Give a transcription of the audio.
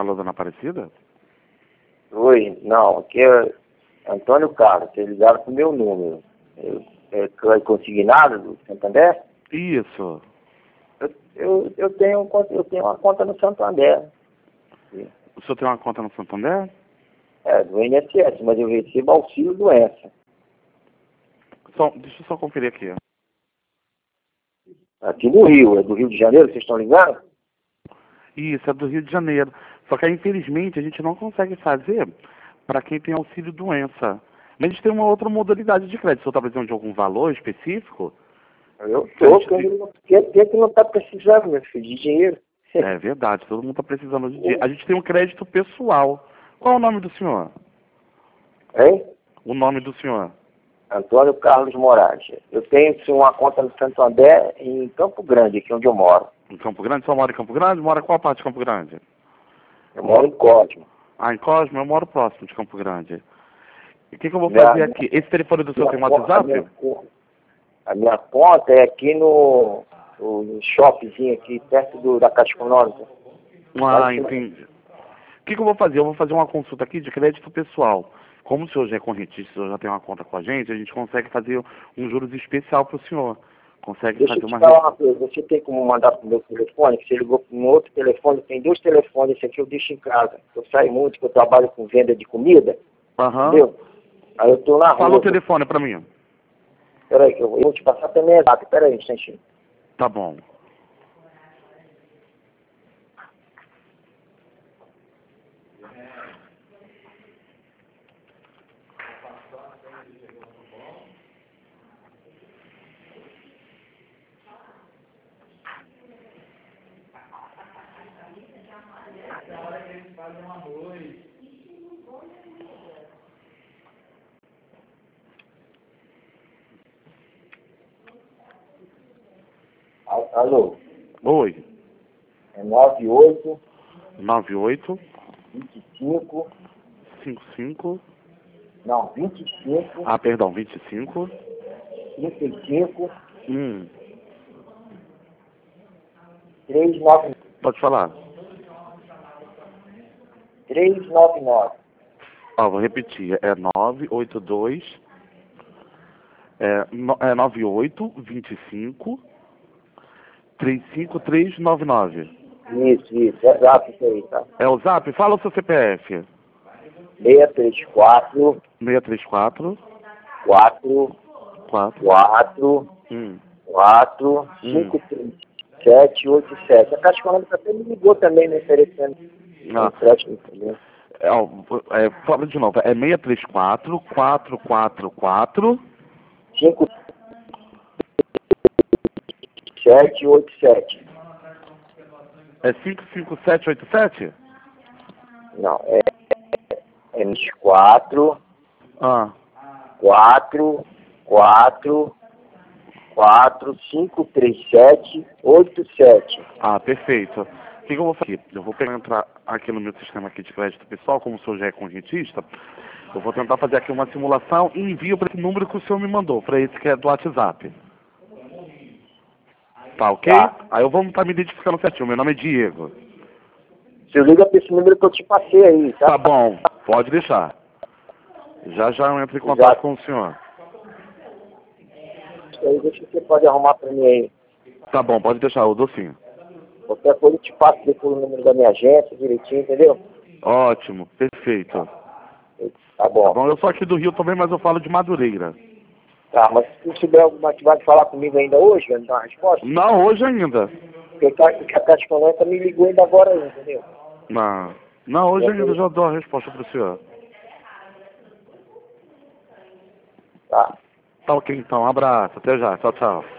Alô, dona Aparecida? Oi, não, aqui é Antônio Carlos, vocês ligaram pro meu número. É consignado do Santander? Isso. Eu tenho uma conta no Santander. O senhor tem uma conta no Santander? É, do INSS, mas eu recebo auxílio doença. Deixa eu só conferir aqui. Aqui no Rio, é do Rio de Janeiro, vocês estão ligados? Isso, é do Rio de Janeiro. Só que, infelizmente, a gente não consegue fazer para quem tem auxílio doença. Mas a gente tem uma outra modalidade de crédito. O senhor está precisando de algum valor específico? Eu estou, quem que não está precisando, meu filho, de dinheiro? É verdade, todo mundo está precisando de dinheiro. A gente tem um crédito pessoal. Qual é o nome do senhor? Hein? O nome do senhor? Antônio Carlos Moraes. Eu tenho uma conta no Santander em Campo Grande, aqui onde eu moro. Em Campo Grande? Só mora em Campo Grande? Mora em qual parte de Campo Grande? Eu moro em Cosmo. Ah, em Cosmo? Eu moro próximo de Campo Grande. E o que eu vou fazer aqui? Esse telefone do senhor tem WhatsApp? A minha conta é aqui no shoppingzinho aqui, perto da Caixa Econômica. Ah, entendi. O que eu vou fazer? Eu vou fazer uma consulta aqui de crédito pessoal. Como o senhor já é correntista, o senhor já tem uma conta com a gente consegue fazer um juros especial para o senhor. Consegue Deixa fazer eu te uma... falar uma coisa, você tem como mandar pro meu telefone, que você ligou para um outro telefone, tem 2 telefones, esse aqui eu deixo em casa. Eu saio muito, que eu trabalho com venda de comida, entendeu? Aí eu tô na rua. Fala o telefone para mim. Peraí, que eu vou te passar também a data, peraí, um instantinho. Tá bom. Alô? Oi. É 98 98 25 55. Não, 25 Ah, perdão, 25. 35 Hum. 399. Pode falar. 399. Vou repetir. É 982. É 98 25 35399. Isso, exato isso aí, tá? É o Zap? Fala o seu CPF. 634 634 4 4 4 1 4 5 3 7 8 7. A Caixa Econômica até me ligou também, me oferecendo empréstimo também. Fala de novo. É 634 444 5 7 8 7. É 55787? Não, é 24 Ah. 4 4 4 5 3 7 8 7. Ah, perfeito. O que eu vou fazer? Eu vou entrar aqui no meu sistema aqui de crédito pessoal, como o senhor já é correntista, eu vou tentar fazer aqui uma simulação e envio para esse número que o senhor me mandou, para esse que é do WhatsApp. Tá ok? Tá. Aí eu vou estar me identificando certinho. Meu nome é Diego. Você liga para esse número que eu te passei aí, tá? Tá bom, pode deixar. Já eu entro em contato com o senhor. Aí deixa que você pode arrumar para mim aí. Tá bom, pode deixar, eu dou sim. Qualquer coisa eu te passo depois o número da minha agência, direitinho, entendeu? Ótimo, perfeito. Tá bom. Tá bom, eu sou aqui do Rio também, mas eu falo de Madureira. Tá, mas se tiver alguma que vai falar comigo ainda hoje, vai me dar uma resposta? Não, hoje ainda. Porque a Caixa Econômica me ligou ainda agora aí, entendeu? Não, hoje ainda eu já dou a resposta pro senhor. Tá. Tá ok então, um abraço, até já, tchau, tchau.